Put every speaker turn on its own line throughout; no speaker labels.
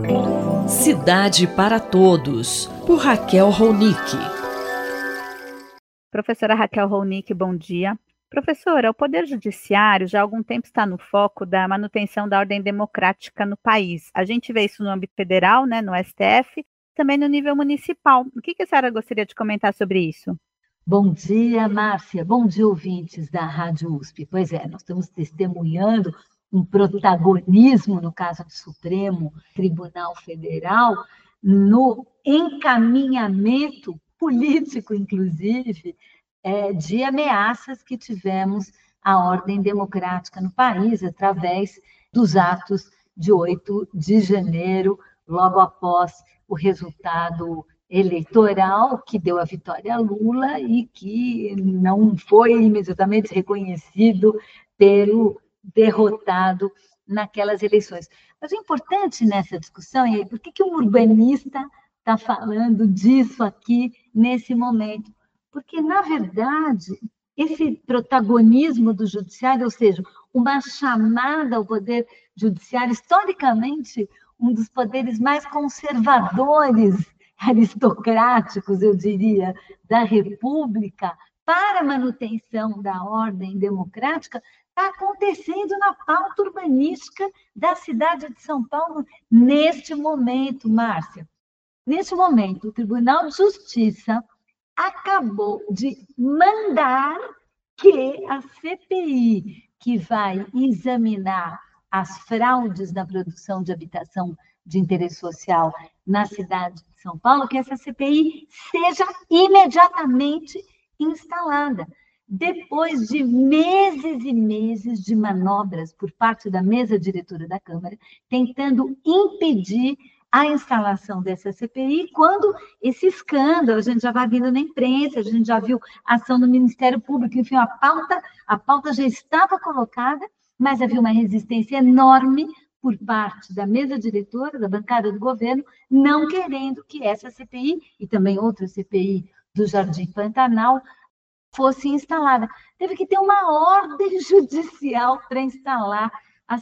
Cidade para Todos, por Raquel Ronick.
Professora Raquel Ronick, bom dia. Professora, o Poder Judiciário já há algum tempo está no foco da manutenção da ordem democrática no país. A gente vê isso no âmbito federal, né, no STF, também no nível municipal. O que a senhora gostaria de comentar sobre isso?
Bom dia, Márcia. Bom dia, ouvintes da Rádio USP. Pois é, nós estamos testemunhando um protagonismo, no caso do Supremo Tribunal Federal, no encaminhamento político, inclusive, de ameaças que tivemos à ordem democrática no país, através dos atos de 8 de janeiro, logo após o resultado eleitoral que deu a vitória a Lula e que não foi imediatamente reconhecido pelo derrotado naquelas eleições. Mas o importante nessa discussão é por que um urbanista está falando disso aqui nesse momento? Porque, na verdade, esse protagonismo do judiciário, ou seja, uma chamada ao poder judiciário, historicamente, um dos poderes mais conservadores, aristocráticos, eu diria, da República, para a manutenção da ordem democrática, está acontecendo na pauta urbanística da cidade de São Paulo neste momento, Márcia. Neste momento, o Tribunal de Justiça acabou de mandar que a CPI, que vai examinar as fraudes na produção de habitação de interesse social na cidade de São Paulo, que essa CPI seja imediatamente instalada. Depois de meses e meses de manobras por parte da mesa diretora da Câmara, tentando impedir a instalação dessa CPI, quando esse escândalo, a gente já vai vindo na imprensa, a gente já viu ação do Ministério Público, enfim, a pauta já estava colocada, mas havia uma resistência enorme por parte da mesa diretora, da bancada do governo, não querendo que essa CPI, e também outra CPI do Jardim Pantanal, fosse instalada. Teve que ter uma ordem judicial para instalar a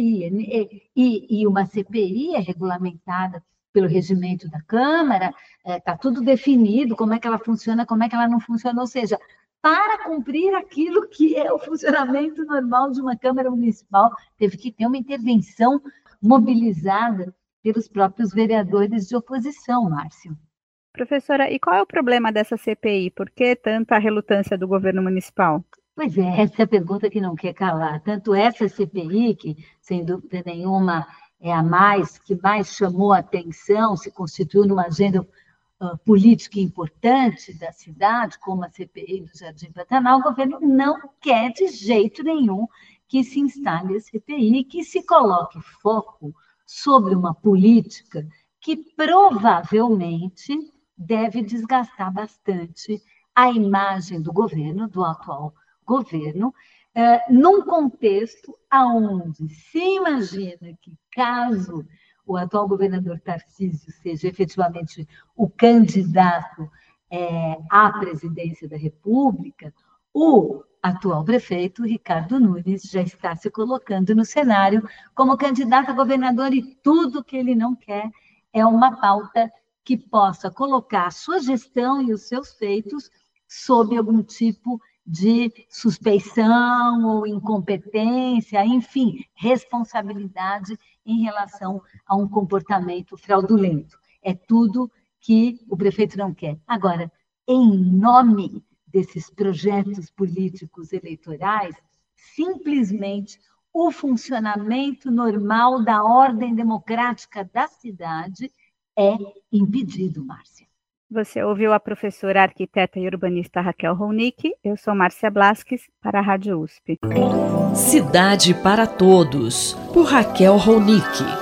CPI. E uma CPI é regulamentada pelo regimento da Câmara, está tudo definido, como é que ela funciona, como é que ela não funciona, ou seja, para cumprir aquilo que é o funcionamento normal de uma Câmara Municipal, teve que ter uma intervenção mobilizada pelos próprios vereadores de oposição, Márcio.
Professora, e qual é o problema dessa CPI? Por que tanta relutância do governo municipal?
Pois é, essa é a pergunta que não quer calar. Tanto essa CPI, que sem dúvida nenhuma é a que mais chamou a atenção, se constituiu numa agenda política importante da cidade, como a CPI do Jardim Pantanal, o governo não quer de jeito nenhum que se instale a CPI, que se coloque foco sobre uma política que provavelmente deve desgastar bastante a imagem do governo, do atual governo, num contexto onde se imagina que, caso o atual governador Tarcísio seja efetivamente o candidato à presidência da República, o atual prefeito, Ricardo Nunes, já está se colocando no cenário como candidato a governador e tudo que ele não quer é uma pauta que possa colocar a sua gestão e os seus feitos sob algum tipo de suspeição ou incompetência, enfim, responsabilidade em relação a um comportamento fraudulento. É tudo que o prefeito não quer. Agora, em nome desses projetos políticos eleitorais, simplesmente o funcionamento normal da ordem democrática da cidade é impedido, Márcia.
Você ouviu a professora arquiteta e urbanista Raquel Ronick. Eu sou Márcia Blasques, para a Rádio USP.
Cidade para Todos, por Raquel Ronick.